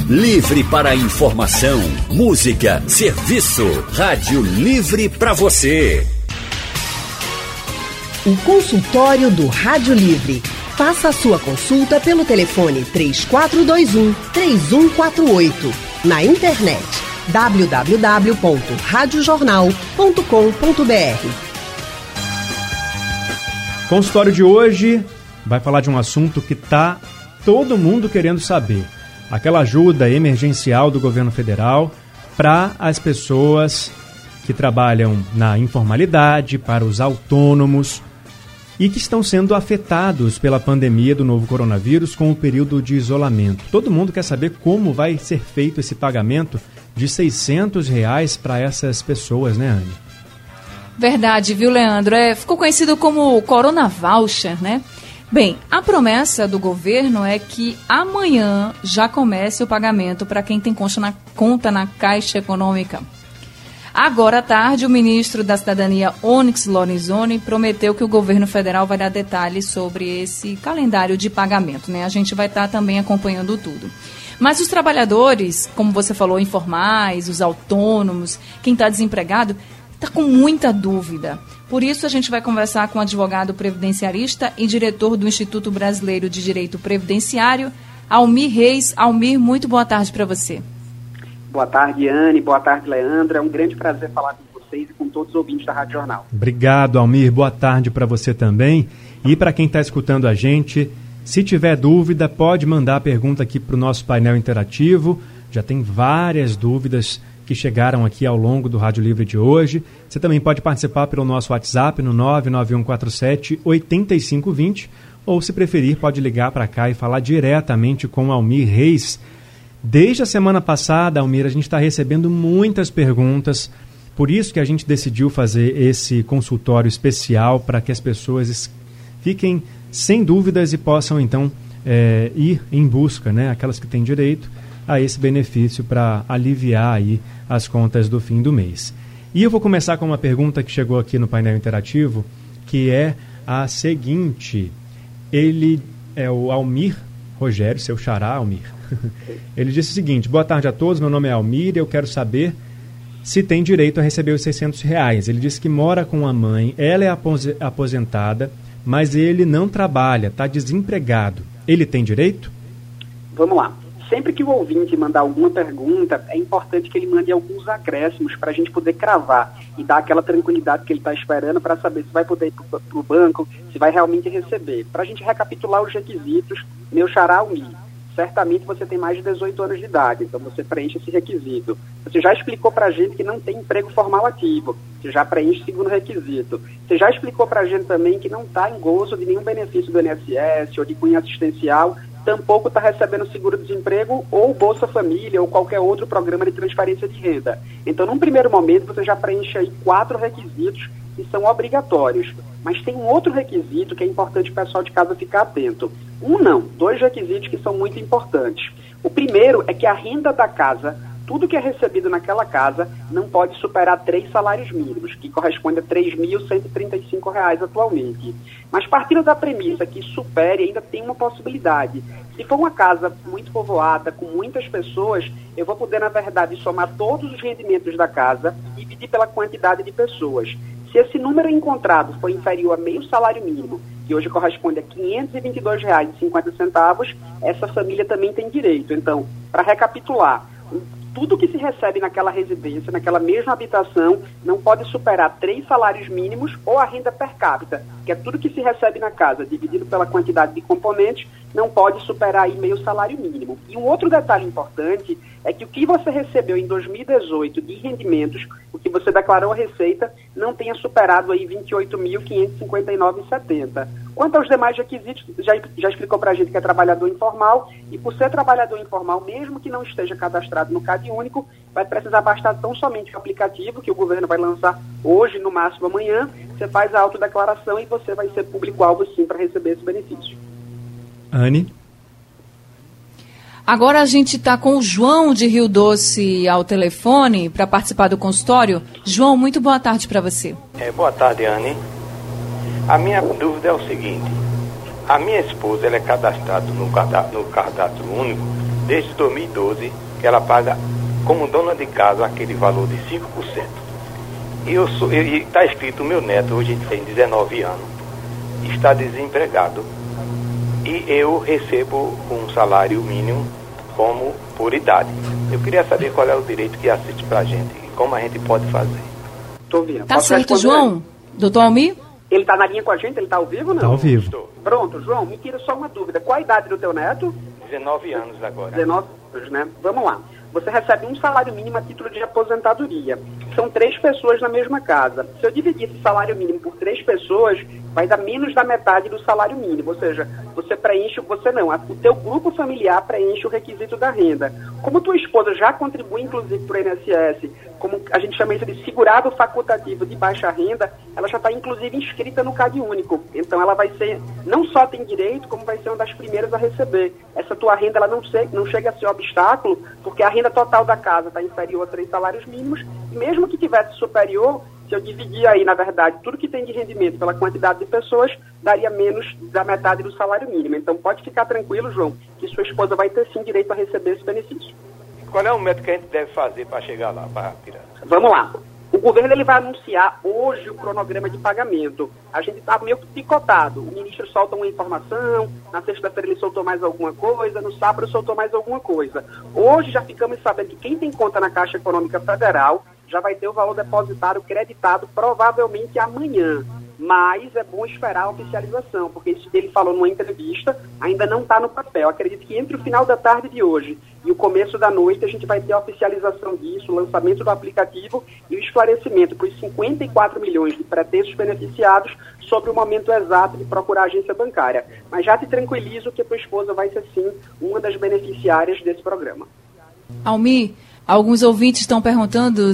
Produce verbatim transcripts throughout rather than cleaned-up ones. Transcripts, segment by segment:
Livre para informação, música, serviço. Rádio Livre para você. O consultório do Rádio Livre. Faça a sua consulta pelo telefone três quatro dois um, três um quatro oito. Na internet w w w ponto rádio jornal ponto com ponto b r. Consultório de hoje vai falar de um assunto que está todo mundo querendo saber. Aquela ajuda emergencial do governo federal para as pessoas que trabalham na informalidade, para os autônomos e que estão sendo afetados pela pandemia do novo coronavírus com o período de isolamento. Todo mundo quer saber como vai ser feito esse pagamento de seiscentos reais para essas pessoas, né, Anne? Verdade, viu, Leandro? É, ficou conhecido como Corona Voucher, né? Bem, a promessa do governo é que amanhã já comece o pagamento para quem tem conta na, conta na Caixa Econômica. Agora à tarde, o ministro da Cidadania, Onyx Lorenzoni, prometeu que o governo federal vai dar detalhes sobre esse calendário de pagamento, né? A gente vai estar também acompanhando tudo. Mas os trabalhadores, como você falou, informais, os autônomos, quem está desempregado, está com muita dúvida. Por isso, a gente vai conversar com o advogado previdenciarista e diretor do Instituto Brasileiro de Direito Previdenciário, Almir Reis. Almir, muito boa tarde para você. Boa tarde, Anne. Boa tarde, Leandro. É um grande prazer falar com vocês e com todos os ouvintes da Rádio Jornal. Obrigado, Almir. Boa tarde para você também. E para quem está escutando a gente, se tiver dúvida, pode mandar a pergunta aqui para o nosso painel interativo. Já tem várias dúvidas que chegaram aqui ao longo do Rádio Livre de hoje. Você também pode participar pelo nosso WhatsApp no nove nove um quatro sete, oito cinco dois zero ou, se preferir, pode ligar para cá e falar diretamente com o Almir Reis. Desde a semana passada, Almir, a gente está recebendo muitas perguntas, por isso que a gente decidiu fazer esse consultório especial para que as pessoas fiquem sem dúvidas e possam, então, é, ir em busca, né, aquelas que têm direito a esse benefício para aliviar aí as contas do fim do mês. E eu vou começar com uma pergunta que chegou aqui no painel interativo, que é a seguinte. Ele é o Almir Rogério, seu xará, Almir. Ele disse o seguinte: boa tarde a todos, meu nome é Almir e eu quero saber se tem direito a receber os seiscentos reais. Ele disse que mora com a mãe, ela é aposentada, mas ele não trabalha, está desempregado. Ele tem direito? Vamos lá. Sempre que o ouvinte mandar alguma pergunta, é importante que ele mande alguns acréscimos para a gente poder cravar e dar aquela tranquilidade que ele está esperando para saber se vai poder ir para o banco, se vai realmente receber. Para a gente recapitular os requisitos, meu xará Almir, certamente você tem mais de dezoito anos de idade, então você preenche esse requisito. Você já explicou para a gente que não tem emprego formal ativo, você já preenche o segundo requisito. Você já explicou para a gente também que não está em gozo de nenhum benefício do I N S S ou de cunho assistencial, tampouco está recebendo seguro-desemprego ou Bolsa Família ou qualquer outro programa de transferência de renda. Então, num primeiro momento, você já preenche aí quatro requisitos que são obrigatórios. Mas tem um outro requisito que é importante o pessoal de casa ficar atento. Um não, dois requisitos que são muito importantes. O primeiro é que a renda da casa, tudo que é recebido naquela casa, não pode superar três salários mínimos, que corresponde a três mil cento e trinta e cinco reais atualmente. Mas partindo da premissa que supere, ainda tem uma possibilidade. Se for uma casa muito povoada, com muitas pessoas, eu vou poder, na verdade, somar todos os rendimentos da casa e dividir pela quantidade de pessoas. Se esse número encontrado for inferior a meio salário mínimo, que hoje corresponde a quinhentos e vinte e dois reais e cinquenta centavos, essa família também tem direito. Então, para recapitular, tudo que se recebe naquela residência, naquela mesma habitação, não pode superar três salários mínimos ou a renda per capita, que é tudo que se recebe na casa, dividido pela quantidade de componentes, não pode superar aí meio salário mínimo. E um outro detalhe importante é que o que você recebeu em dois mil e dezoito de rendimentos, o que você declarou a Receita, não tenha superado aí vinte e oito mil quinhentos e cinquenta e nove reais e setenta centavos. Quanto aos demais requisitos, já, já explicou para a gente que é trabalhador informal, e por ser trabalhador informal, mesmo que não esteja cadastrado no CadÚnico, vai precisar bastar tão somente o aplicativo que o governo vai lançar hoje, no máximo amanhã. Você faz a autodeclaração e você vai ser público-alvo sim para receber esse benefício. Anne? Agora a gente está com o João de Rio Doce ao telefone para participar do consultório. João, muito boa tarde para você. É, boa tarde, Anne. A minha dúvida é o seguinte: a minha esposa ela é cadastrada no cadastro, no cadastro único desde dois mil e doze, que ela paga como dona de casa aquele valor de cinco por cento. E eu sou, e está escrito, meu neto hoje tem dezenove anos, está desempregado. E eu recebo um salário mínimo como por idade. Eu queria saber qual é o direito que assiste para a gente e como a gente pode fazer. Estou ouvindo. Tá certo, João? Doutor Almir? Ele está na linha com a gente? Ele está ao vivo ou não? Está ao vivo. Estou. Pronto, João, me tira só uma dúvida. Qual a idade do teu neto? dezenove anos agora. dezenove anos, né? Vamos lá. Você recebe um salário mínimo a título de aposentadoria. São três pessoas na mesma casa. Se eu dividir esse salário mínimo por três pessoas, vai dar menos da metade do salário mínimo. Ou seja, você preenche, você não, o teu grupo familiar preenche o requisito da renda. Como tua esposa já contribui, inclusive, para o I N S S, como a gente chama isso de segurado facultativo de baixa renda, ela já está, inclusive, inscrita no CAD único. Então, ela vai ser, não só tem direito, como vai ser uma das primeiras a receber. Essa tua renda, ela não, se, não chega a ser obstáculo, porque a renda total da casa está inferior a três salários mínimos, e mesmo que tivesse superior, se eu dividir aí, na verdade, tudo que tem de rendimento pela quantidade de pessoas, daria menos da metade do salário mínimo. Então, pode ficar tranquilo, João, que sua esposa vai ter, sim, direito a receber esse benefício. Qual é o método que a gente deve fazer para chegar lá, para tirar? Vamos lá. O governo ele vai anunciar hoje o cronograma de pagamento. A gente está meio que picotado. O ministro solta uma informação, na sexta-feira ele soltou mais alguma coisa, no sábado soltou mais alguma coisa. Hoje já ficamos sabendo que quem tem conta na Caixa Econômica Federal já vai ter o valor depositado creditado provavelmente amanhã. Mas é bom esperar a oficialização, porque isso que ele falou numa entrevista ainda não está no papel. Acredito que entre o final da tarde de hoje e o começo da noite a gente vai ter a oficialização disso, o lançamento do aplicativo e o esclarecimento para os cinquenta e quatro milhões de pretensos beneficiados sobre o momento exato de procurar a agência bancária. Mas já te tranquilizo que a tua esposa vai ser sim uma das beneficiárias desse programa. Almir, alguns ouvintes estão perguntando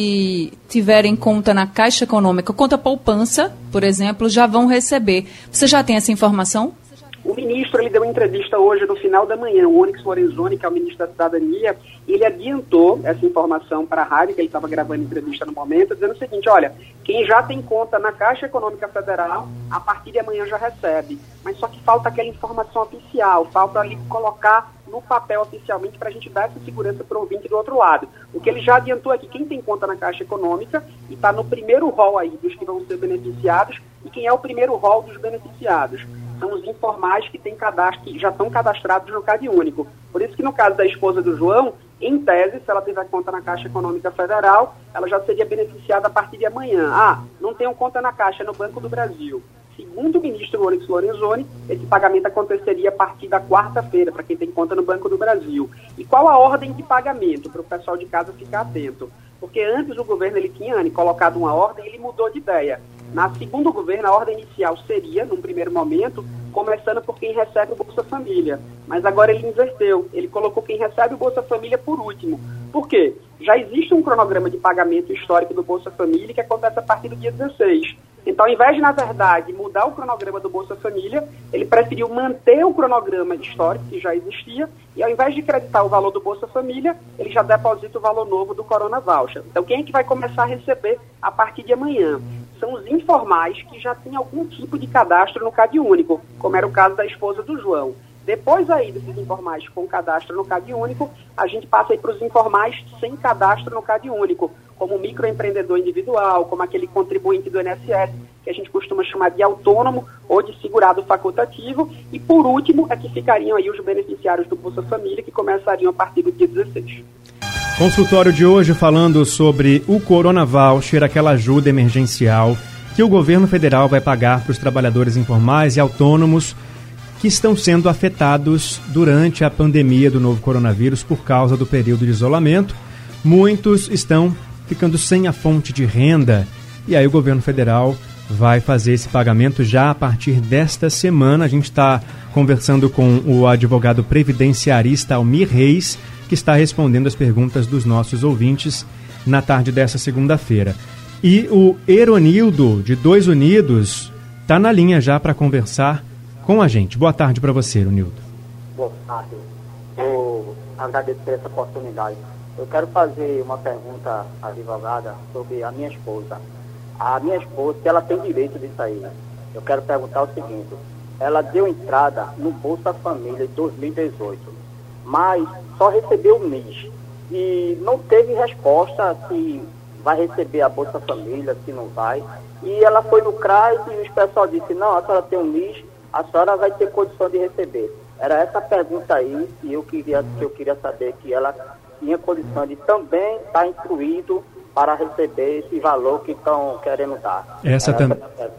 se tiverem conta na Caixa Econômica, conta poupança, por exemplo, já vão receber. Você já tem essa informação? O ministro ele deu uma entrevista hoje no final da manhã, o Onyx Lorenzoni, que é o ministro da Cidadania, ele adiantou essa informação para a rádio, que ele estava gravando entrevista no momento, dizendo o seguinte, olha, quem já tem conta na Caixa Econômica Federal, a partir de amanhã já recebe. Mas só que falta aquela informação oficial, falta ali colocar no papel oficialmente para a gente dar essa segurança para o ouvinte do outro lado. O que ele já adiantou é que quem tem conta na Caixa Econômica e está no primeiro rol aí dos que vão ser beneficiados, e quem é o primeiro rol dos beneficiados são os informais que, tem cadastro, que já estão cadastrados no CAD único. Por isso que no caso da esposa do João, em tese, se ela tiver conta na Caixa Econômica Federal, ela já seria beneficiada a partir de amanhã. Ah, não tenho conta na Caixa, é no Banco do Brasil. Segundo o ministro Onyx Lorenzoni, esse pagamento aconteceria a partir da quarta-feira, para quem tem conta no Banco do Brasil. E qual a ordem de pagamento, para o pessoal de casa ficar atento? Porque antes o governo ele tinha Anne, colocado uma ordem e ele mudou de ideia. Na segundo governo, a ordem inicial seria, num primeiro momento, começando por quem recebe o Bolsa Família. Mas agora ele inverteu. Ele colocou quem recebe o Bolsa Família por último. Por quê? Já existe um cronograma de pagamento histórico do Bolsa Família que acontece a partir do dia dezesseis. Então, ao invés de, na verdade, mudar o cronograma do Bolsa Família, ele preferiu manter o cronograma histórico que já existia e, ao invés de creditar o valor do Bolsa Família, ele já deposita o valor novo do Corona Voucher. Então, quem é que vai começar a receber a partir de amanhã? São os informais que já têm algum tipo de cadastro no CAD único, como era o caso da esposa do João. Depois aí desses informais com cadastro no CAD único, a gente passa aí para os informais sem cadastro no CAD único, como o microempreendedor individual, como aquele contribuinte do I N S S, que a gente costuma chamar de autônomo ou de segurado facultativo. E por último é que ficariam aí os beneficiários do Bolsa Família, que começariam a partir do dia dezesseis. Consultório de hoje falando sobre o Corona Voucher, aquela ajuda emergencial que o governo federal vai pagar para os trabalhadores informais e autônomos que estão sendo afetados durante a pandemia do novo coronavírus por causa do período de isolamento. Muitos estão ficando sem a fonte de renda e aí o governo federal vai fazer esse pagamento já a partir desta semana. A gente está conversando com o advogado previdenciarista Almir Reis, que está respondendo as perguntas dos nossos ouvintes na tarde dessa segunda-feira. E o Eronildo, de Dois Unidos, está na linha já para conversar com a gente. Boa tarde para você, Eronildo. Boa tarde. Eu agradeço por essa oportunidade. Eu quero fazer uma pergunta à advogada sobre a minha esposa. A minha esposa, ela tem direito disso aí. Eu quero perguntar o seguinte: ela deu entrada no Bolsa Família de dois mil e dezoito, mas só recebeu um mês. E não teve resposta se vai receber a Bolsa Família, se não vai. E ela foi no CRAS e o pessoal disse, não, a senhora tem um mês, a senhora vai ter condição de receber. Era essa pergunta aí que eu queria, que eu queria saber, que ela tinha condição de também estar incluído para receber esse valor que estão querendo dar. Essa, tam...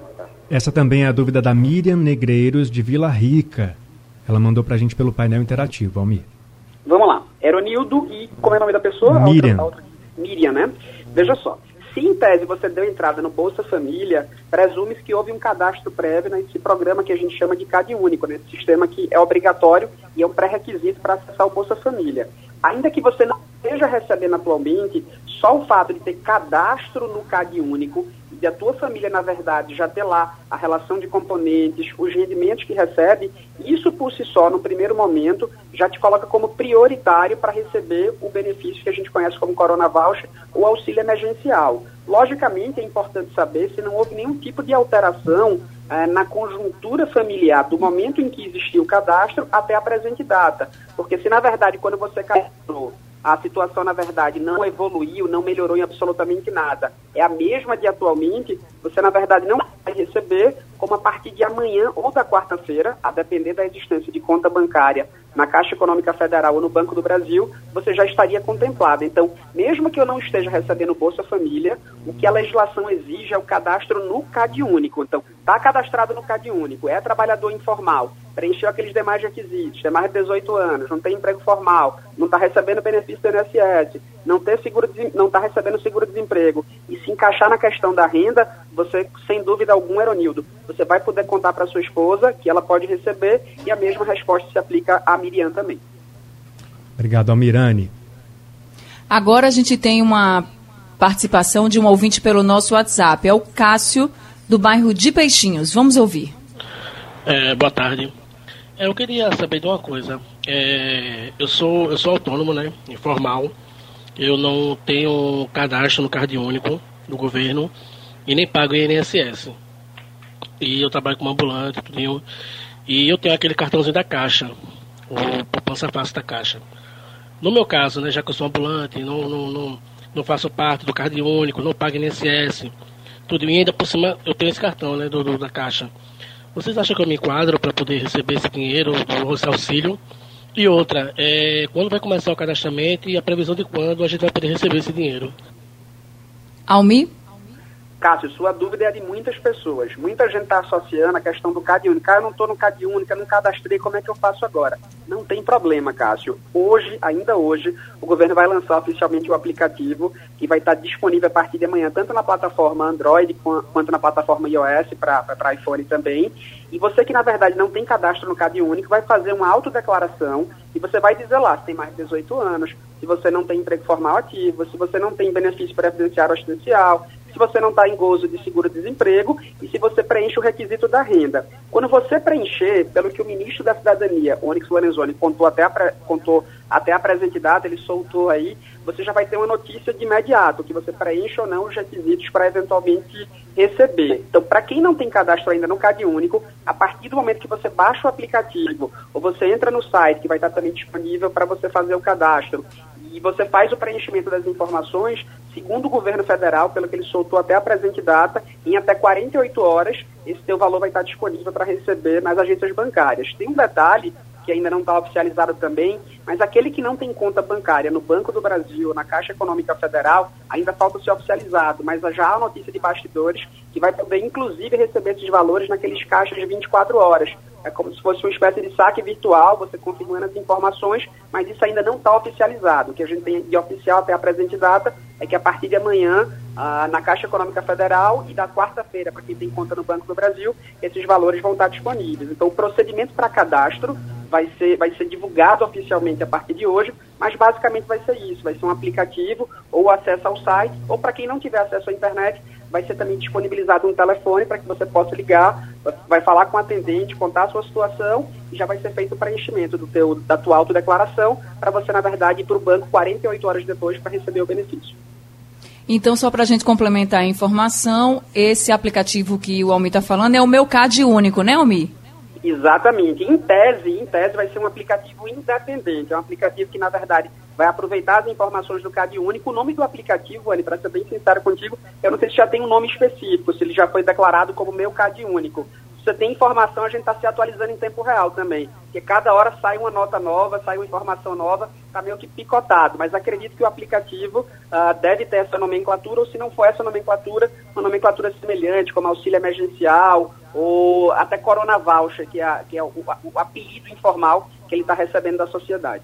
essa também é a dúvida da Miriam Negreiros, de Vila Rica. Ela mandou para a gente pelo painel interativo, Almir. Vamos lá. Eronildo e como é o nome da pessoa? Miriam. A outra, a outra... Miriam, né? Veja só. Se em tese você deu entrada no Bolsa Família, presume-se que houve um cadastro prévio nesse programa que a gente chama de CadÚnico, nesse sistema que é obrigatório e é um pré-requisito para acessar o Bolsa Família. Ainda que você não esteja recebendo atualmente, só o fato de ter cadastro no CadÚnico e de a tua família, na verdade, já ter lá a relação de componentes, os rendimentos que recebe, isso por si só, no primeiro momento, já te coloca como prioritário para receber o benefício que a gente conhece como Corona Voucher ou auxílio emergencial. Logicamente, é importante saber se não houve nenhum tipo de alteração eh, na conjuntura familiar do momento em que existiu o cadastro até a presente data. Porque se, na verdade, quando você cadastrou, a situação, na verdade, não evoluiu, não melhorou em absolutamente nada, é a mesma de atualmente, você, na verdade, não vai receber, como a partir de amanhã ou da quarta-feira, a depender da existência de conta bancária na Caixa Econômica Federal ou no Banco do Brasil, você já estaria contemplado. Então, mesmo que eu não esteja recebendo Bolsa Família, o que a legislação exige é o cadastro no CadÚnico. Então, está cadastrado no CadÚnico, é trabalhador informal, preencheu aqueles demais requisitos, tem mais de dezoito anos, não tem emprego formal, não está recebendo benefício do I N S S, não tem seguro, não está recebendo seguro-desemprego, e se encaixar na questão da renda, você, sem dúvida alguma, Eronildo, você vai poder contar para sua esposa que ela pode receber, e a mesma resposta se aplica a Miriam também. Obrigado, Almirane. Agora a gente tem uma participação de um ouvinte pelo nosso WhatsApp, é o Cássio, do bairro de Peixinhos. Vamos ouvir. É, boa tarde. Eu queria saber de uma coisa. É, eu, sou, eu sou autônomo, né, informal. Eu não tenho cadastro no CadÚnico do governo e nem pago I N S S. E eu trabalho como ambulante, tudinho, e eu tenho aquele cartãozinho da Caixa, o poupança fácil da Caixa. No meu caso, né, já que eu sou ambulante, não, não, não, não faço parte do CadÚnico, não pago I N S S, tudo, e ainda por cima eu tenho esse cartão, né, do, do, da Caixa. Vocês acham que eu me enquadro para poder receber esse dinheiro, esse auxílio? E outra, é, quando vai começar o cadastramento e a previsão de quando a gente vai poder receber esse dinheiro? Almir? Cássio, sua dúvida é de muitas pessoas. Muita gente está associando a questão do CadÚnico. Ah, eu não estou no CadÚnico, eu não cadastrei, como é que eu faço agora? Não tem problema, Cássio. Hoje, ainda hoje, o governo vai lançar oficialmente o aplicativo que vai estar disponível a partir de amanhã, tanto na plataforma Android quanto na plataforma iOS para iPhone também. E você que, na verdade, não tem cadastro no CadÚnico, vai fazer uma autodeclaração e você vai dizer lá se tem mais de dezoito anos, se você não tem emprego formal ativo, se você não tem benefício previdenciário ou assistencial, se você não está em gozo de seguro-desemprego e se você preenche o requisito da renda. Quando você preencher, pelo que o ministro da Cidadania, Onyx Lorenzoni, contou até a, pre, contou até a presente data, ele soltou aí, você já vai ter uma notícia de imediato, que você preenche ou não os requisitos para eventualmente receber. Então, para quem não tem cadastro ainda no CadÚnico, a partir do momento que você baixa o aplicativo ou você entra no site, que vai estar também disponível para você fazer o cadastro, e você faz o preenchimento das informações, segundo o governo federal, pelo que ele soltou até a presente data, em até quarenta e oito horas, esse teu valor vai estar disponível para receber nas agências bancárias. Tem um detalhe que ainda não está oficializado também, mas aquele que não tem conta bancária no Banco do Brasil ou na Caixa Econômica Federal, ainda falta ser oficializado, mas já há notícia de bastidores que vai poder, inclusive, receber esses valores naqueles caixas de vinte e quatro horas. É como se fosse uma espécie de saque virtual, você confirmando as informações, mas isso ainda não está oficializado. O que a gente tem de oficial até a presente data é que a partir de amanhã, ah, na Caixa Econômica Federal e da quarta-feira, para quem tem conta no Banco do Brasil, esses valores vão estar disponíveis. Então, o procedimento para cadastro vai ser, vai ser divulgado oficialmente a partir de hoje, mas basicamente vai ser isso, vai ser um aplicativo ou acesso ao site, ou para quem não tiver acesso à internet, vai ser também disponibilizado um telefone para que você possa ligar, vai falar com o atendente, contar a sua situação e já vai ser feito o preenchimento do teu, da tua autodeclaração para você, na verdade, ir para o banco quarenta e oito horas depois para receber o benefício. Então, só para a gente complementar a informação, esse aplicativo que o Almir está falando é o Meu CadÚnico, né, Almir? Exatamente. Em tese, em tese vai ser um aplicativo independente. É um aplicativo que, na verdade, vai aproveitar as informações do CadÚnico. O nome do aplicativo, Anny, para ser bem sincero contigo, eu não sei se já tem um nome específico, se ele já foi declarado como Meu CadÚnico. Se você tem informação, a gente está se atualizando em tempo real também. Porque cada hora sai uma nota nova, sai uma informação nova, está meio que picotado. Mas acredito que o aplicativo uh, deve ter essa nomenclatura, ou se não for essa nomenclatura, uma nomenclatura semelhante, como auxílio emergencial, ou até Corona Voucher, que é, que é o, o, o apelido informal que ele está recebendo da sociedade.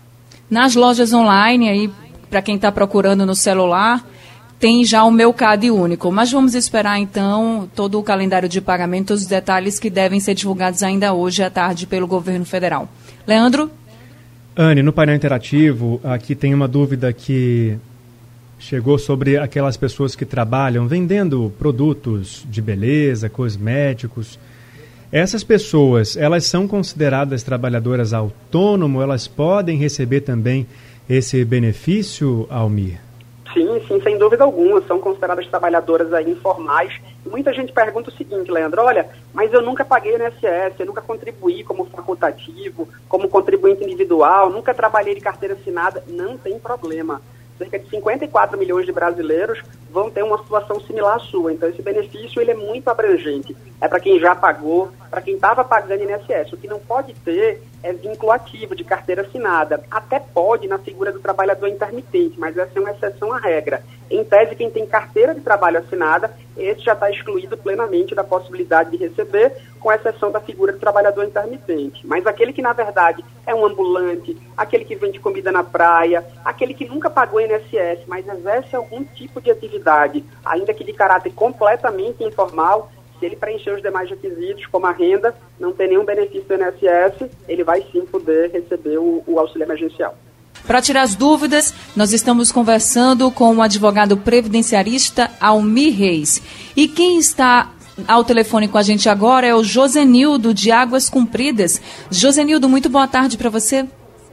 Nas lojas online, aí para quem está procurando no celular, tem já o Meu CadÚnico. Mas vamos esperar, então, todo o calendário de pagamento, os detalhes que devem ser divulgados ainda hoje à tarde pelo governo federal. Leandro? Anny, no painel interativo, aqui tem uma dúvida que chegou sobre aquelas pessoas que trabalham vendendo produtos de beleza, cosméticos. Essas pessoas, elas são consideradas trabalhadoras autônomas? Elas podem receber também esse benefício, Almir? Sim, sim, sem dúvida alguma. São consideradas trabalhadoras aí informais. Muita gente pergunta o seguinte, Leandro, olha, mas eu nunca paguei no I N S S, eu nunca contribuí como facultativo, como contribuinte individual, nunca trabalhei de carteira assinada. Não tem problema. Cerca de cinquenta e quatro milhões de brasileiros vão ter uma situação similar à sua. Então, esse benefício ele é muito abrangente. É para quem já pagou, para quem estava pagando I N S S. O que não pode ter é vínculo ativo de carteira assinada. Até pode na figura do trabalhador intermitente, mas essa é uma exceção à regra. Em tese, quem tem carteira de trabalho assinada, esse já está excluído plenamente da possibilidade de receber, com exceção da figura do trabalhador intermitente. Mas aquele que, na verdade, é um ambulante, aquele que vende comida na praia, aquele que nunca pagou I N S S, mas exerce algum tipo de atividade, ainda que de caráter completamente informal, se ele preencher os demais requisitos, como a renda, não tem nenhum benefício do I N S S, ele vai sim poder receber o, o auxílio emergencial. Para tirar as dúvidas, nós estamos conversando com o advogado previdenciarista Almir Reis. E quem está ao telefone com a gente agora é o Josenildo, de Águas Compridas. Josenildo, muito boa tarde para você.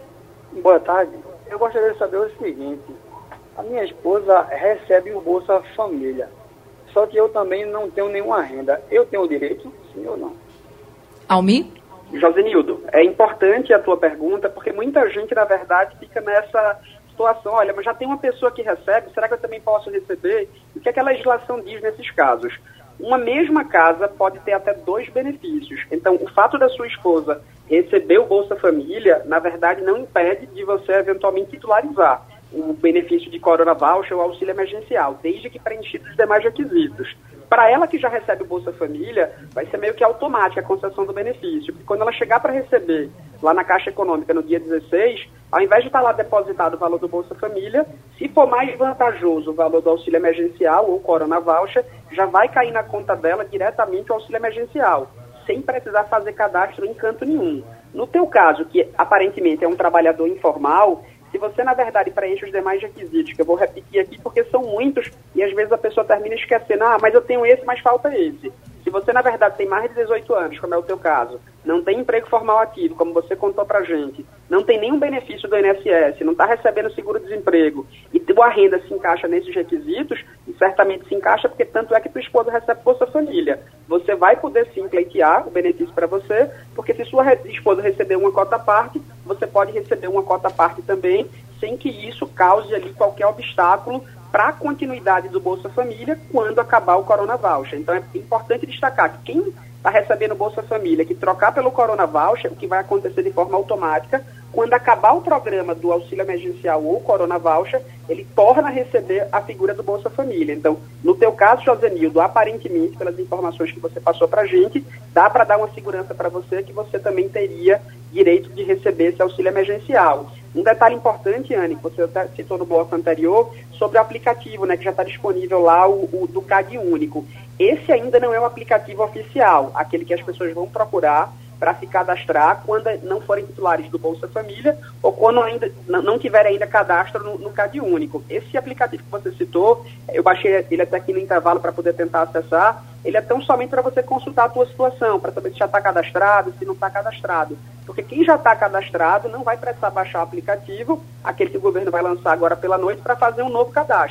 Boa tarde. Eu gostaria de saber o seguinte: a minha esposa recebe o Bolsa Família, só que eu também não tenho nenhuma renda. Eu tenho o direito, sim ou não? Almir? Josenildo, é importante a tua pergunta, porque muita gente, na verdade, fica nessa situação, olha, mas já tem uma pessoa que recebe, será que eu também posso receber? O que é que a legislação diz nesses casos? Uma mesma casa pode ter até dois benefícios. Então, o fato da sua esposa receber o Bolsa Família, na verdade, não impede de você eventualmente titularizar o benefício de Corona Voucher ou auxílio emergencial, desde que preenchidos os demais requisitos. Para ela que já recebe o Bolsa Família, vai ser meio que automática a concessão do benefício. Porque quando ela chegar para receber lá na Caixa Econômica no dia dezesseis, ao invés de estar lá depositado o valor do Bolsa Família, se for mais vantajoso o valor do auxílio emergencial ou Corona Voucher, já vai cair na conta dela diretamente o auxílio emergencial, sem precisar fazer cadastro em canto nenhum. No teu caso, que aparentemente é um trabalhador informal, se você, na verdade, preenche os demais requisitos, que eu vou repetir aqui porque são muitos, e às vezes a pessoa termina esquecendo, ah, mas eu tenho esse, mas falta esse. Se você, na verdade, tem mais de dezoito anos, como é o teu caso, não tem emprego formal ativo, como você contou pra gente, não tem nenhum benefício do I N S S, não está recebendo seguro-desemprego, e tua renda se encaixa nesses requisitos, e certamente se encaixa porque tanto é que tua esposa recebe Bolsa Família. Você vai poder sim pleitear o benefício para você, porque se sua esposa receber uma cota à parte, você pode receber uma cota à parte também, sem que isso cause ali qualquer obstáculo para a continuidade do Bolsa Família quando acabar o Corona Voucher. Então é importante destacar que quem está recebendo Bolsa Família, que trocar pelo Corona Voucher, o que vai acontecer de forma automática, quando acabar o programa do auxílio emergencial ou Corona Voucher, ele torna a receber a figura do Bolsa Família. Então, no teu caso, Josenildo, aparentemente, pelas informações que você passou para a gente, dá para dar uma segurança para você que você também teria direito de receber esse auxílio emergencial. Um detalhe importante, Anny, que você até citou no bloco anterior, sobre o aplicativo, né, que já está disponível lá, o, o do CadÚnico. Esse ainda não é o aplicativo oficial, aquele que as pessoas vão procurar para se cadastrar quando não forem titulares do Bolsa Família ou quando ainda não tiverem ainda cadastro no, no CadÚnico. Esse aplicativo que você citou, eu baixei ele até aqui no intervalo para poder tentar acessar, ele é tão somente para você consultar a tua situação, para saber se já está cadastrado, se não está cadastrado. Porque quem já está cadastrado não vai precisar baixar o aplicativo, aquele que o governo vai lançar agora pela noite, para fazer um novo cadastro.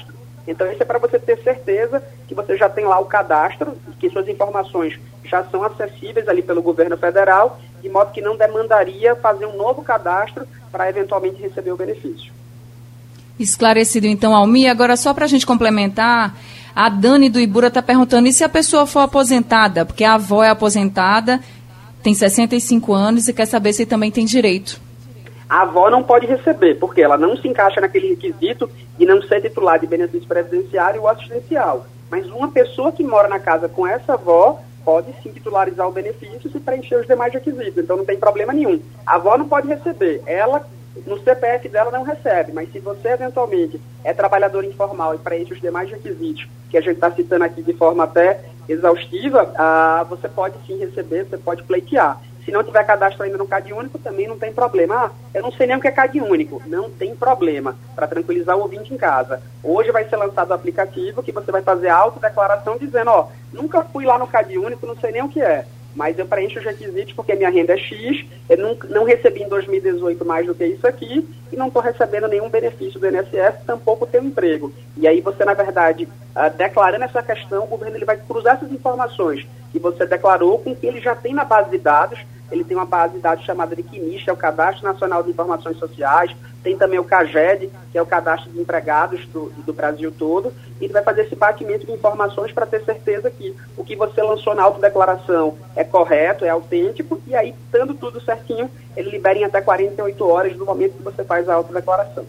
Então isso é para você ter certeza que você já tem lá o cadastro, que suas informações já são acessíveis ali pelo governo federal, de modo que não demandaria fazer um novo cadastro para eventualmente receber o benefício. Esclarecido então, Almir. Agora só para a gente complementar, a Dani do Ibura está perguntando, e se a pessoa for aposentada? Porque a avó é aposentada, tem sessenta e cinco anos e quer saber se também tem direito. A avó não pode receber, porque ela não se encaixa naquele requisito de não ser titular de benefício previdenciário ou assistencial. Mas uma pessoa que mora na casa com essa avó pode sim titularizar o benefício se preencher os demais requisitos. Então não tem problema nenhum. A avó não pode receber. Ela, no C P F dela, não recebe. Mas se você eventualmente é trabalhador informal e preenche os demais requisitos, que a gente está citando aqui de forma até exaustiva, ah, você pode sim receber, você pode pleitear. Se não tiver cadastro ainda no CadÚnico, também não tem problema. Ah, eu não sei nem o que é CadÚnico. Não tem problema, para tranquilizar o ouvinte em casa. Hoje vai ser lançado o aplicativo que você vai fazer a autodeclaração dizendo, ó, nunca fui lá no CadÚnico, não sei nem o que é, mas eu preencho os requisitos porque minha renda é X, eu não, não recebi em dois mil e dezoito mais do que isso aqui e não estou recebendo nenhum benefício do I N S S, tampouco tenho emprego. E aí você, na verdade, uh, declarando essa questão, o governo ele vai cruzar essas informações que você declarou com o que ele já tem na base de dados. Ele tem uma base de dados chamada de CNIS, é o Cadastro Nacional de Informações Sociais, tem também o CAGED, que é o Cadastro de Empregados do, do Brasil todo, e ele vai fazer esse batimento de informações para ter certeza que o que você lançou na autodeclaração é correto, é autêntico, e aí, estando tudo certinho, ele libera em até quarenta e oito horas do momento que você faz a autodeclaração.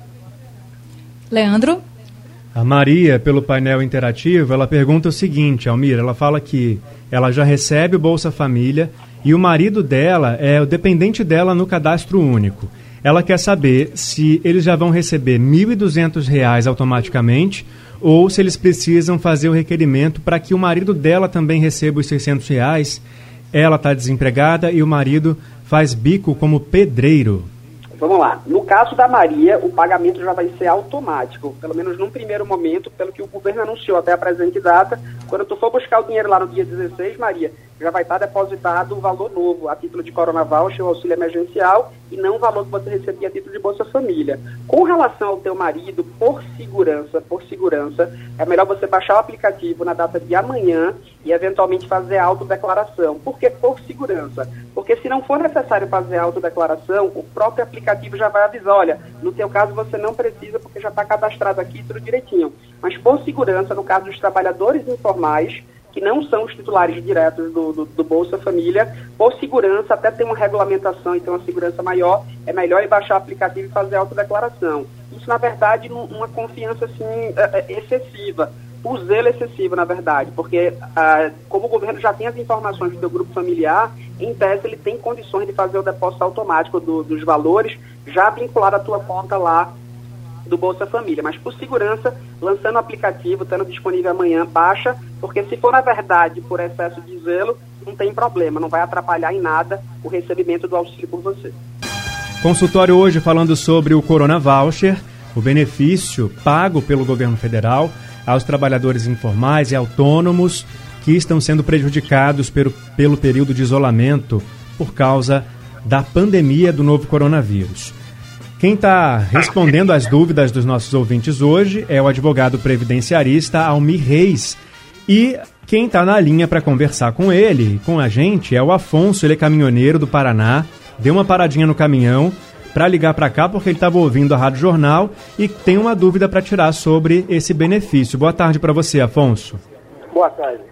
Leandro? A Maria, pelo painel interativo, ela pergunta o seguinte, Almir, ela fala que ela já recebe o Bolsa Família e o marido dela é o dependente dela no cadastro único. Ela quer saber se eles já vão receber mil e duzentos reais automaticamente ou se eles precisam fazer o requerimento para que o marido dela também receba os seiscentos reais. Ela está desempregada e o marido faz bico como pedreiro. Vamos lá. No caso da Maria, o pagamento já vai ser automático, pelo menos num primeiro momento, pelo que o governo anunciou até a presente data. Quando tu for buscar o dinheiro lá no dia dezesseis, Maria, já vai estar depositado o valor novo, a título de Corona Voucher, o auxílio emergencial, e não o valor que você recebia a título de Bolsa Família. Com relação ao teu marido, por segurança, por segurança, é melhor você baixar o aplicativo na data de amanhã e eventualmente fazer a autodeclaração. Por que por segurança? Porque se não for necessário fazer a autodeclaração, o próprio aplicativo já vai avisar, olha, no teu caso você não precisa porque já está cadastrado aqui tudo direitinho. Mas por segurança, no caso dos trabalhadores informais, que não são os titulares diretos do, do, do Bolsa Família, por segurança, até ter uma regulamentação e ter uma segurança maior, é melhor ir baixar o aplicativo e fazer a autodeclaração. Isso, na verdade, uma confiança assim, excessiva, o zelo excessivo, na verdade, porque ah, como o governo já tem as informações do seu grupo familiar, em tese ele tem condições de fazer o depósito automático do, dos valores, já vinculado à tua conta lá do Bolsa Família, mas por segurança, lançando o aplicativo, estando disponível amanhã, baixa, porque se for na verdade por excesso de zelo, não tem problema, não vai atrapalhar em nada o recebimento do auxílio por você. Consultório hoje falando sobre o Corona Voucher, o benefício pago pelo governo federal aos trabalhadores informais e autônomos que estão sendo prejudicados pelo, pelo período de isolamento por causa da pandemia do novo coronavírus. Quem está respondendo às dúvidas dos nossos ouvintes hoje é o advogado previdenciarista Almir Reis. E quem está na linha para conversar com ele, com a gente, é o Afonso, ele é caminhoneiro do Paraná, deu uma paradinha no caminhão para ligar para cá porque ele estava ouvindo a Rádio Jornal e tem uma dúvida para tirar sobre esse benefício. Boa tarde para você, Afonso. Boa tarde.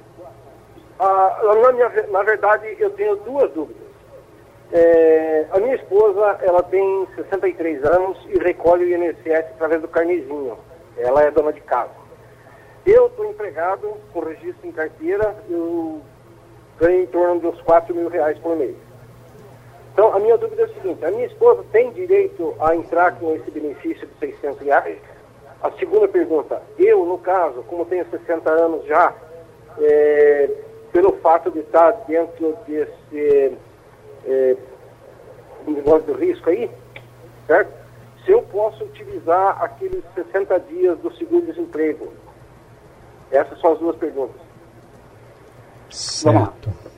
Ah, na, minha, na verdade, eu tenho duas dúvidas. É, a minha esposa, ela tem sessenta e três anos e recolhe o I N S S através do carnezinho. Ela é dona de casa. Eu estou empregado com registro em carteira, eu ganho em torno de uns quatro mil reais por mês. Então, a minha dúvida é a seguinte, a minha esposa tem direito a entrar com esse benefício de seiscentos reais? A segunda pergunta, eu, no caso, como tenho sessenta anos já, é, pelo fato de estar dentro desse... É, um negócio de risco aí, certo? Se eu posso utilizar aqueles sessenta dias do seguro-desemprego. Essas são as duas perguntas. Certo.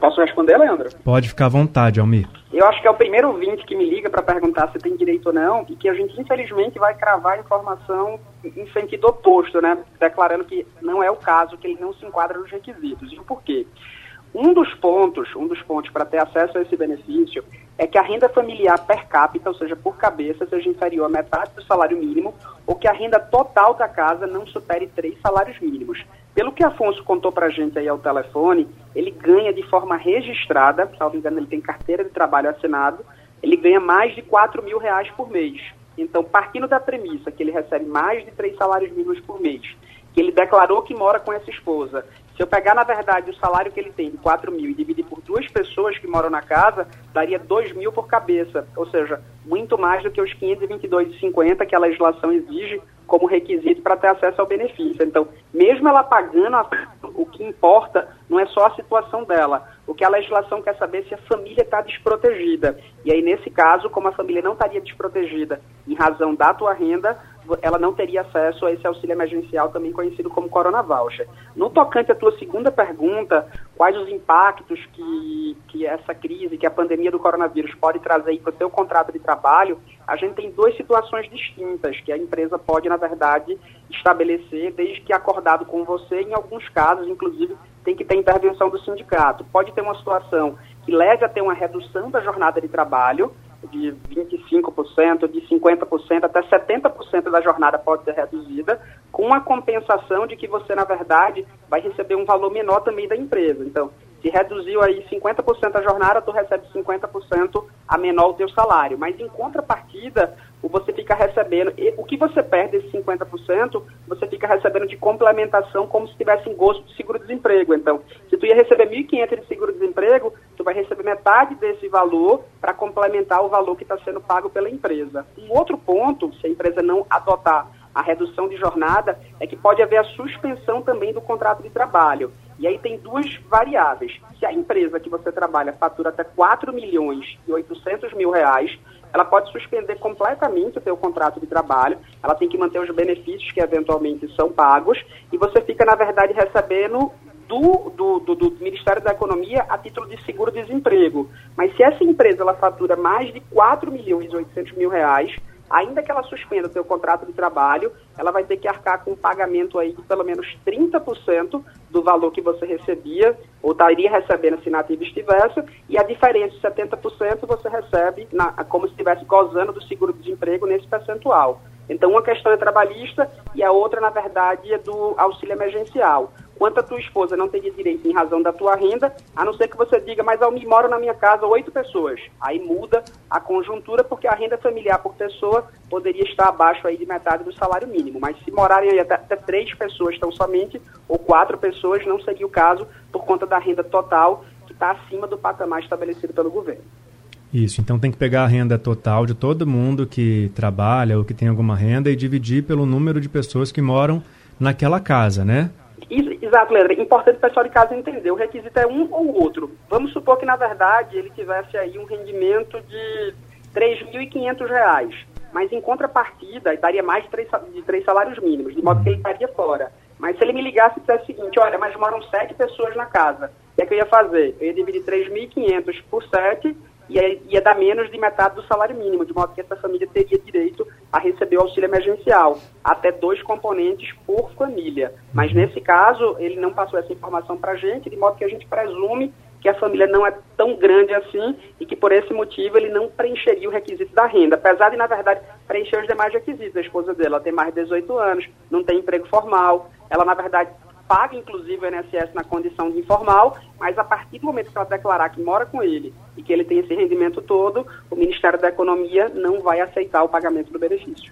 Posso responder, Leandro? Pode ficar à vontade, Almir. Eu acho que é o primeiro ouvinte que me liga para perguntar se tem direito ou não, e que a gente, infelizmente, vai cravar a informação em sentido oposto, né? Declarando que não é o caso, que ele não se enquadra nos requisitos. E o porquê? Um dos pontos, um dos pontos para ter acesso a esse benefício é que a renda familiar per capita, ou seja, por cabeça, seja inferior a metade do salário mínimo, ou que a renda total da casa não supere três salários mínimos. Pelo que Afonso contou para a gente aí ao telefone, ele ganha de forma registrada, salvo engano ele tem carteira de trabalho assinado, ele ganha mais de quatro mil reais por mês. Então, partindo da premissa que ele recebe mais de três salários mínimos por mês, que ele declarou que mora com essa esposa, se eu pegar, na verdade, o salário que ele tem de quatro mil e dividir por duas pessoas que moram na casa, daria dois mil por cabeça, ou seja, muito mais do que os quinhentos e vinte e dois reais e cinquenta centavos que a legislação exige como requisito para ter acesso ao benefício. Então, mesmo ela pagando, a, o que importa não é só a situação dela. O que a legislação quer saber é se a família está desprotegida. E aí, nesse caso, como a família não estaria desprotegida em razão da tua renda, ela não teria acesso a esse auxílio emergencial, também conhecido como Corona Voucher. No tocante à tua segunda pergunta, quais os impactos que, que essa crise, que a pandemia do coronavírus pode trazer para o teu contrato de trabalho, a gente tem duas situações distintas que a empresa pode, na verdade, estabelecer, desde que acordado com você, em alguns casos, inclusive, tem que ter intervenção do sindicato. Pode ter uma situação que leve a ter uma redução da jornada de trabalho, de vinte e cinco por cento, de cinquenta por cento, até setenta por cento da jornada pode ser reduzida, com a compensação de que você, na verdade, vai receber um valor menor também da empresa. Então, se reduziu aí cinquenta por cento a jornada, tu recebe cinquenta por cento a menor o teu salário. Mas, em contrapartida, você fica recebendo, o que você perde, esse cinquenta por cento, você fica recebendo de complementação como se tivesse em gosto de seguro-desemprego. Então, se tu ia receber mil e quinhentos reais de seguro-desemprego, tu vai receber metade desse valor para complementar o valor que está sendo pago pela empresa. Um outro ponto, se a empresa não adotar a redução de jornada, é que pode haver a suspensão também do contrato de trabalho. E aí tem duas variáveis. Se a empresa que você trabalha fatura até quatro milhões e oitocentos mil reais, ela pode suspender completamente o seu contrato de trabalho, ela tem que manter os benefícios que eventualmente são pagos, e você fica, na verdade, recebendo do, do, do, do Ministério da Economia a título de seguro-desemprego. Mas se essa empresa ela fatura mais de quatro milhões e oitocentos mil reais, ainda que ela suspenda o seu contrato de trabalho, ela vai ter que arcar com um pagamento aí de pelo menos trinta por cento do valor que você recebia, ou estaria recebendo se nativa estivesse, e a diferença de setenta por cento você recebe na, como se estivesse gozando do seguro-desemprego nesse percentual. Então, uma questão é trabalhista e a outra, na verdade, é do auxílio emergencial. Quanto a tua esposa não teria direito em razão da tua renda, a não ser que você diga, mas Almir, moram na minha casa oito pessoas. Aí muda a conjuntura, porque a renda familiar por pessoa poderia estar abaixo aí de metade do salário mínimo. Mas se morarem aí até, até três pessoas tão somente, ou quatro pessoas, não seria o caso, por conta da renda total, que está acima do patamar estabelecido pelo governo. Isso, então tem que pegar a renda total de todo mundo que trabalha ou que tem alguma renda e dividir pelo número de pessoas que moram naquela casa, né? Exato, Leandro. É importante o pessoal de casa entender. O requisito é um ou outro. Vamos supor que, na verdade, ele tivesse aí um rendimento de três mil e quinhentos reais, mas em contrapartida daria mais de três, de três salários mínimos, de modo que ele estaria fora. Mas se ele me ligasse e dissesse o seguinte, olha, mas moram sete pessoas na casa, o que é que eu ia fazer? Eu ia dividir três mil e quinhentos por sete e ia, ia dar menos de metade do salário mínimo, de modo que essa família teria direito a receber o auxílio emergencial, até dois componentes por família. Mas nesse caso, ele não passou essa informação para a gente, de modo que a gente presume que a família não é tão grande assim e que por esse motivo ele não preencheria o requisito da renda, apesar de, na verdade, preencher os demais requisitos. A esposa dele, ela tem mais de dezoito anos, não tem emprego formal, ela, na verdade, paga, inclusive, o I N S S na condição de informal, mas a partir do momento que ela declarar que mora com ele e que ele tem esse rendimento todo, o Ministério da Economia não vai aceitar o pagamento do benefício.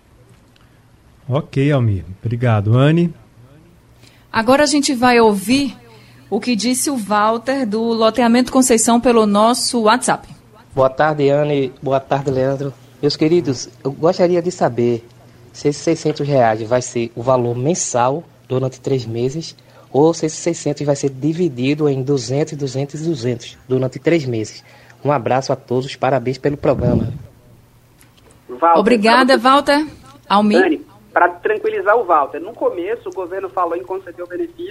Ok, Almir. Obrigado. Anne? Agora a gente vai ouvir o que disse o Walter do Loteamento Conceição pelo nosso WhatsApp. Boa tarde, Anne. Boa tarde, Leandro. Meus queridos, eu gostaria de saber se esses seiscentos reais vai ser o valor mensal durante três meses ou se esses seiscentos vai ser dividido em duzentos, duzentos e duzentos durante três meses. Um abraço a todos, parabéns pelo programa. Walter, Obrigada, Walter. Almir. Para tranquilizar o Walter, no começo o governo falou em conceder o benefício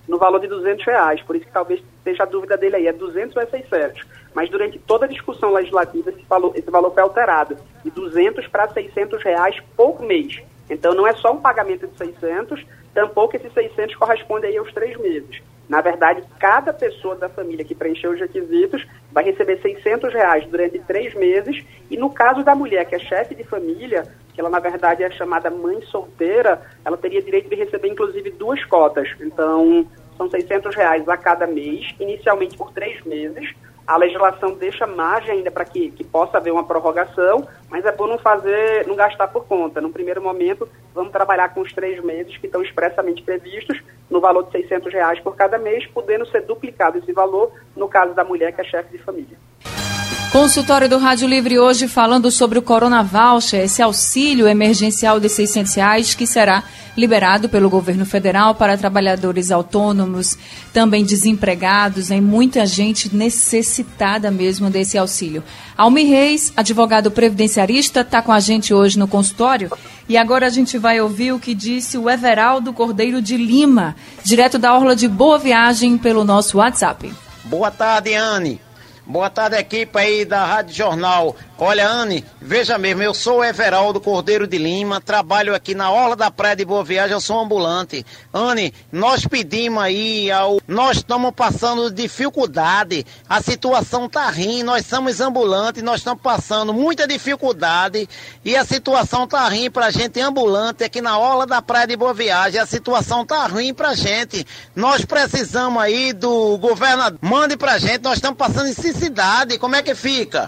no valor de duzentos reais, por isso que talvez seja a dúvida dele aí, é duzentos ou é seiscentos? Mas durante toda a discussão legislativa esse valor, esse valor foi alterado, de duzentos para seiscentos reais por mês. Então não é só um pagamento de seiscentos, tampouco esses seiscentos correspondem aí aos três meses. Na verdade, cada pessoa da família que preencheu os requisitos vai receber seiscentos reais durante três meses, e no caso da mulher que é chefe de família, que ela na verdade é chamada mãe solteira, ela teria direito de receber inclusive duas cotas. Então são seiscentos reais a cada mês, inicialmente por três meses. A legislação deixa margem ainda para que, que possa haver uma prorrogação, mas é bom não fazer, não gastar por conta. No primeiro momento, vamos trabalhar com os três meses que estão expressamente previstos no valor de seiscentos reais por cada mês, podendo ser duplicado esse valor no caso da mulher que é chefe de família. Consultório do Rádio Livre hoje falando sobre o Corona Voucher, esse auxílio emergencial de seiscentos reais que será liberado pelo governo federal para trabalhadores autônomos, também desempregados, e muita gente necessitada mesmo desse auxílio. Almir Reis, advogado previdenciarista, está com a gente hoje no consultório, e agora a gente vai ouvir o que disse o Everaldo Cordeiro de Lima, direto da Orla de Boa Viagem, pelo nosso WhatsApp. Boa tarde, Anne. Boa tarde, equipe aí da Rádio Jornal. Olha, Anne, veja mesmo, eu sou o Everaldo Cordeiro de Lima, trabalho aqui na Orla da Praia de Boa Viagem, eu sou ambulante. Anne, nós pedimos aí, ao... nós estamos passando dificuldade, a situação tá ruim, nós somos ambulantes, nós estamos passando muita dificuldade e a situação tá ruim pra gente ambulante aqui na Orla da Praia de Boa Viagem, a situação tá ruim pra gente. Nós precisamos aí do governador, mande pra gente, nós estamos passando necessidade, como é que fica?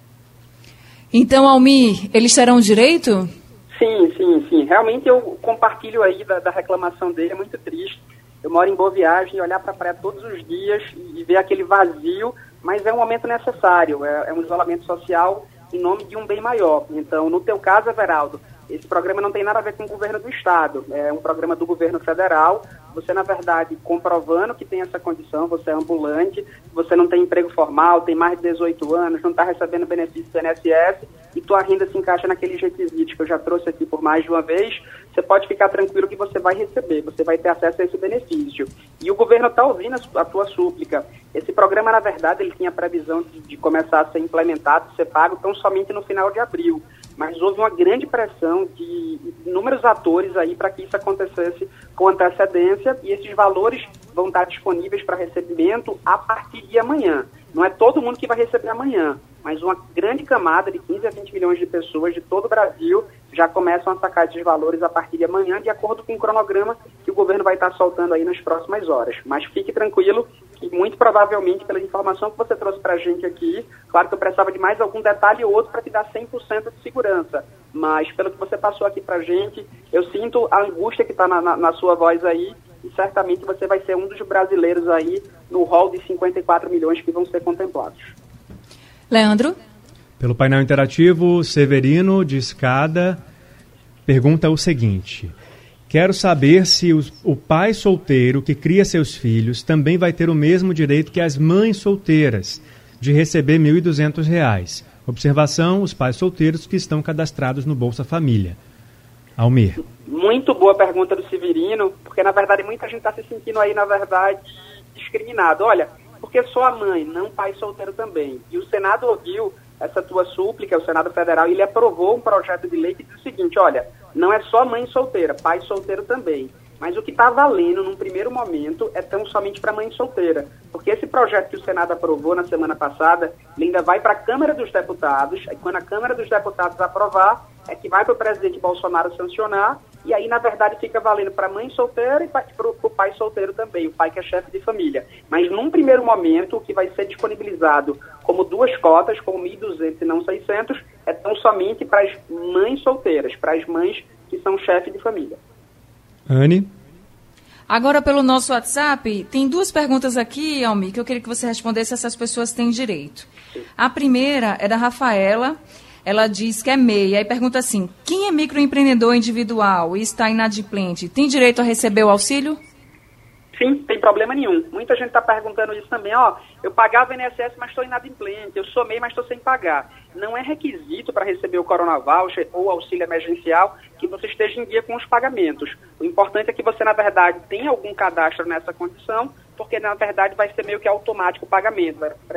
Então, Almir, eles terão direito? Sim, sim, sim. Realmente eu compartilho aí da, da reclamação dele, é muito triste. Eu moro em Boa Viagem e olhar para a praia todos os dias e, e ver aquele vazio, mas é um momento necessário, é, é um isolamento social em nome de um bem maior. Então, no teu caso, Everaldo, esse programa não tem nada a ver com o governo do Estado, é um programa do governo federal. Você, na verdade, comprovando que tem essa condição, você é ambulante, você não tem emprego formal, tem mais de dezoito anos, não está recebendo benefício do I N S S e tua renda se encaixa naqueles requisitos que eu já trouxe aqui por mais de uma vez, você pode ficar tranquilo que você vai receber, você vai ter acesso a esse benefício. E o governo está ouvindo a tua súplica. Esse programa, na verdade, ele tinha previsão de, de começar a ser implementado, ser pago tão somente no final de abril. Mas houve uma grande pressão de inúmeros atores aí para que isso acontecesse com antecedência, e esses valores vão estar disponíveis para recebimento a partir de amanhã. Não é todo mundo que vai receber amanhã, mas uma grande camada de quinze a vinte milhões de pessoas de todo o Brasil já começam a sacar esses valores a partir de amanhã, de acordo com o cronograma que o governo vai estar soltando aí nas próximas horas. Mas fique tranquilo que muito provavelmente, pela informação que você trouxe para a gente aqui, claro que eu precisava de mais algum detalhe ou outro para te dar cem por cento de segurança, mas pelo que você passou aqui para a gente, eu sinto a angústia que está na, na, na sua voz aí, e certamente você vai ser um dos brasileiros aí no rol de cinquenta e quatro milhões que vão ser contemplados. Leandro? Pelo painel interativo, Severino de Escada pergunta o seguinte: quero saber se os, o pai solteiro que cria seus filhos também vai ter o mesmo direito que as mães solteiras de receber mil e duzentos reais. Observação, os pais solteiros que estão cadastrados no Bolsa Família. Almir. Muito boa pergunta do Severino, porque na verdade muita gente está se sentindo aí, na verdade, discriminado. Olha, porque só a mãe, não pai solteiro também. E o Senado ouviu essa tua súplica, o Senado Federal, e ele aprovou um projeto de lei que diz o seguinte: olha, não é só mãe solteira, pai solteiro também. Mas o que está valendo num primeiro momento é tão somente para mãe solteira. Porque esse projeto que o Senado aprovou na semana passada, ele ainda vai para a Câmara dos Deputados, e quando a Câmara dos Deputados aprovar, é que vai para o presidente Bolsonaro sancionar, e aí, na verdade, fica valendo para a mãe solteira e para o pai solteiro também, o pai que é chefe de família. Mas, num primeiro momento, o que vai ser disponibilizado como duas cotas, como mil e duzentos e não seiscentos, é tão somente para as mães solteiras, para as mães que são chefes de família. Anne? Agora, pelo nosso WhatsApp, tem duas perguntas aqui, Almir, que eu queria que você respondesse se essas pessoas têm direito. A primeira é da Rafaela. Ela diz que é M E I, aí pergunta assim: quem é microempreendedor individual e está inadimplente, tem direito a receber o auxílio? Sim, tem problema nenhum. Muita gente está perguntando isso também, ó, eu pagava o I N S S, mas estou inadimplente, eu somei, mas estou sem pagar. Não é requisito para receber o Corona Voucher ou auxílio emergencial que você esteja em dia com os pagamentos. O importante é que você, na verdade, tenha algum cadastro nessa condição, porque, na verdade, vai ser meio que automático o pagamento.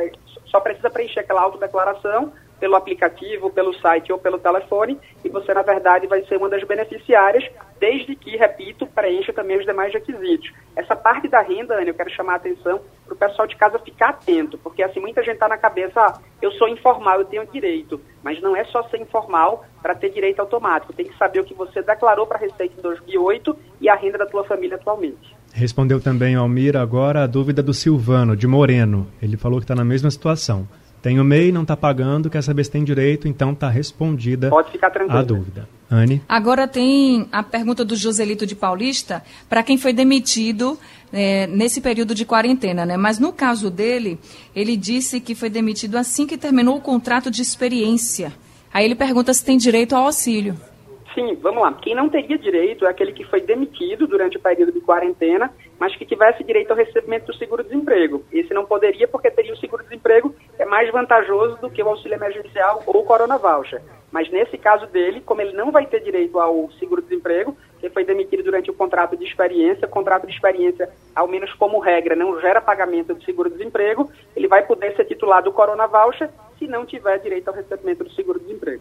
Só precisa preencher aquela autodeclaração pelo aplicativo, pelo site ou pelo telefone, e você, na verdade, vai ser uma das beneficiárias, desde que, repito, preencha também os demais requisitos. Essa parte da renda, Ana, eu quero chamar a atenção para o pessoal de casa ficar atento, porque assim, muita gente está na cabeça, ah, eu sou informal, eu tenho direito, mas não é só ser informal para ter direito automático, tem que saber o que você declarou para a Receita em dois mil e oito e a renda da tua família atualmente. Respondeu também, Almir, agora a dúvida do Silvano, de Moreno. Ele falou que está na mesma situação. Tem o M E I, não está pagando, quer saber se tem direito, então está respondida Pode ficar tranquilo. A dúvida. Anne? Agora tem a pergunta do Joselito de Paulista, para quem foi demitido é, nesse período de quarentena, né? Mas no caso dele, ele disse que foi demitido assim que terminou o contrato de experiência. Aí ele pergunta se tem direito ao auxílio. Sim, vamos lá. Quem não teria direito é aquele que foi demitido durante o período de quarentena, mas que tivesse direito ao recebimento do seguro-desemprego. Esse não poderia porque teria o seguro-desemprego, que é mais vantajoso do que o auxílio emergencial ou o Corona Voucher. Mas nesse caso dele, como ele não vai ter direito ao seguro-desemprego, que foi demitido durante o contrato de experiência, o contrato de experiência, ao menos como regra, não gera pagamento de seguro-desemprego, ele vai poder ser titulado do Corona Voucher se não tiver direito ao recebimento do seguro-desemprego.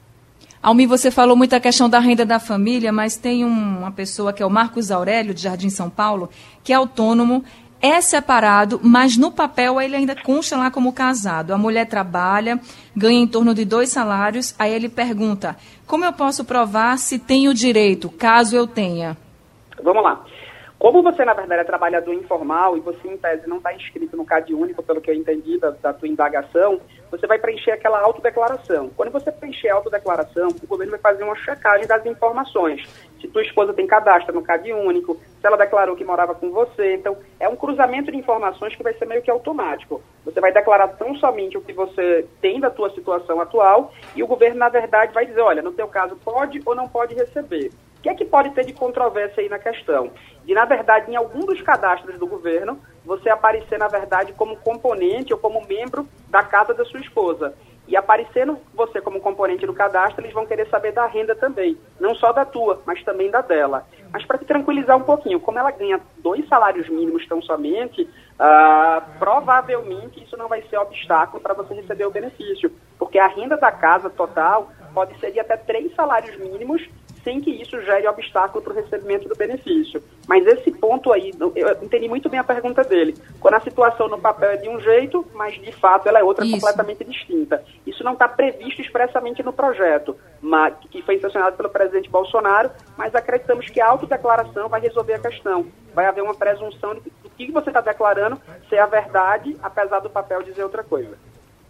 Almir, você falou muito a questão da renda da família, mas tem um, uma pessoa que é o Marcos Aurélio, de Jardim São Paulo, que é autônomo, é separado, mas no papel ele ainda consta lá como casado. A mulher trabalha, ganha em torno de dois salários, aí ele pergunta, como eu posso provar se tenho direito, caso eu tenha? Vamos lá. Como você, na verdade, é trabalhador informal e você, em tese, não está inscrito no CadÚnico, pelo que eu entendi da, da tua indagação, você vai preencher aquela autodeclaração. Quando você preencher a autodeclaração, o governo vai fazer uma checagem das informações. Se tua esposa tem cadastro no CadÚnico, se ela declarou que morava com você. Então, é um cruzamento de informações que vai ser meio que automático. Você vai declarar tão somente o que você tem da tua situação atual e o governo, na verdade, vai dizer, olha, no teu caso, pode ou não pode receber. O que é que pode ter de controvérsia aí na questão? De, na verdade, em algum dos cadastros do governo, você aparecer, na verdade, como componente ou como membro da casa da sua esposa. E aparecendo você como componente do cadastro, eles vão querer saber da renda também. Não só da tua, mas também da dela. Mas para te tranquilizar um pouquinho, como ela ganha dois salários mínimos tão somente, ah, provavelmente isso não vai ser obstáculo para você receber o benefício. Porque a renda da casa total pode ser de até três salários mínimos, sem que isso gere obstáculo para o recebimento do benefício. Mas esse ponto aí, eu entendi muito bem a pergunta dele. Quando a situação no papel é de um jeito, mas de fato ela é outra, isso. completamente distinta. Isso não está previsto expressamente no projeto, mas, que foi sancionado pelo presidente Bolsonaro, mas acreditamos que a autodeclaração vai resolver a questão. Vai haver uma presunção do que você está declarando ser a verdade, apesar do papel dizer outra coisa.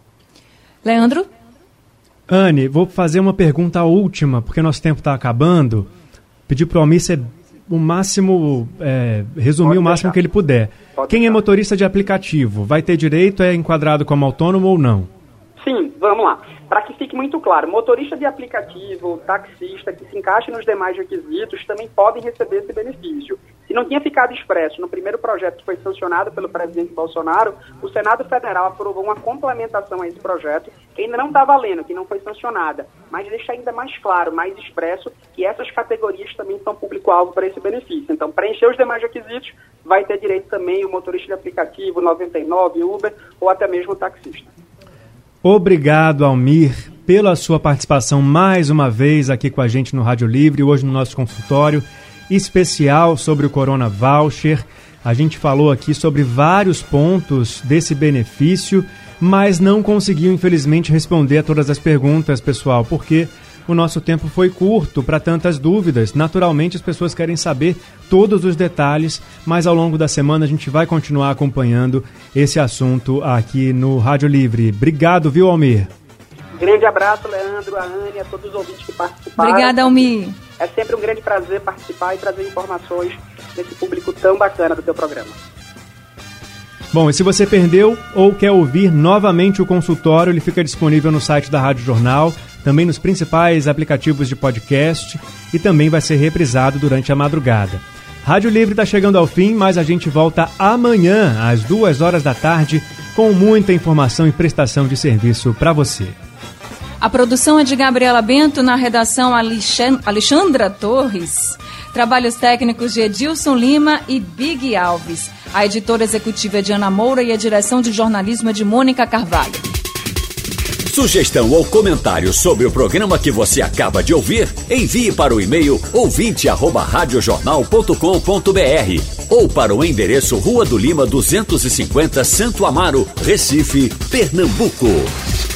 Leandro? Anne, vou fazer uma pergunta última, porque nosso tempo está acabando. Pedir para o Almir ser o máximo, é, resumir Pode o máximo deixar. que ele puder. Pode Quem deixar. é motorista de aplicativo, vai ter direito, é enquadrado como autônomo ou não? Sim, vamos lá. Para que fique muito claro, motorista de aplicativo, taxista, que se encaixe nos demais requisitos, também podem receber esse benefício. Se não tinha ficado expresso no primeiro projeto que foi sancionado pelo presidente Bolsonaro, o Senado Federal aprovou uma complementação a esse projeto, que ainda não está valendo, que não foi sancionada, mas deixa ainda mais claro, mais expresso, que essas categorias também são público-alvo para esse benefício. Então, preencher os demais requisitos, vai ter direito também o motorista de aplicativo, noventa e nove, Uber, ou até mesmo o taxista. Obrigado, Almir, pela sua participação mais uma vez aqui com a gente no Rádio Livre, hoje no nosso consultório especial sobre o Corona Voucher. A gente falou aqui sobre vários pontos desse benefício, mas não conseguiu, infelizmente, responder a todas as perguntas, pessoal, porque o nosso tempo foi curto para tantas dúvidas. Naturalmente, as pessoas querem saber todos os detalhes, mas ao longo da semana a gente vai continuar acompanhando esse assunto aqui no Rádio Livre. Obrigado, viu, Almir? Grande abraço, Leandro, a Anne, a todos os ouvintes que participaram. Obrigada, Almir. É sempre um grande prazer participar e trazer informações desse público tão bacana do teu programa. Bom, e se você perdeu ou quer ouvir novamente o consultório, ele fica disponível no site da Rádio Jornal, também nos principais aplicativos de podcast e também vai ser reprisado durante a madrugada. Rádio Livre está chegando ao fim, mas a gente volta amanhã, às duas horas da tarde, com muita informação e prestação de serviço para você. A produção é de Gabriela Bento, na redação Alexandra Torres. Trabalhos técnicos de Edilson Lima e Big Alves. A editora executiva é de Ana Moura e a direção de jornalismo é de Mônica Carvalho. Sugestão ou comentário sobre o programa que você acaba de ouvir, envie para o e-mail ouvinte arroba radiojornal ponto com ponto br ou para o endereço Rua do Lima duzentos e cinquenta, Santo Amaro, Recife, Pernambuco.